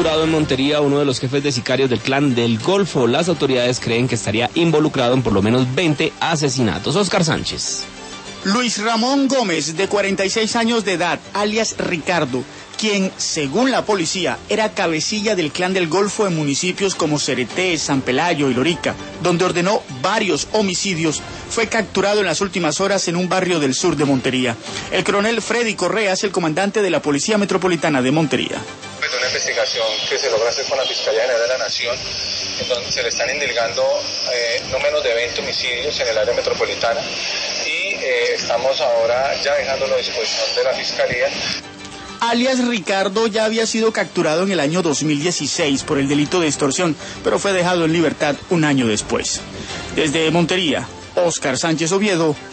capturado en Montería uno de los jefes de sicarios del Clan del Golfo. Las autoridades creen que estaría involucrado en por lo menos 20 asesinatos. Oscar Sánchez. Luis Ramón Gómez, de 46 años de edad, alias Ricardo, quien, según la policía, era cabecilla del Clan del Golfo en municipios como Cereté, San Pelayo y Lorica, donde ordenó varios homicidios, fue capturado en las últimas horas en un barrio del sur de Montería. El coronel Freddy Correa es el comandante de la Policía Metropolitana de Montería. Una investigación que se logra hacer con la Fiscalía General de la Nación, en donde se le están indilgando no menos de 20 homicidios en el área metropolitana y estamos ahora ya dejándolo a disposición de la Fiscalía. Alias Ricardo ya había sido capturado en el año 2016 por el delito de extorsión, pero fue dejado en libertad un año después. Desde Montería, Oscar Sánchez Oviedo,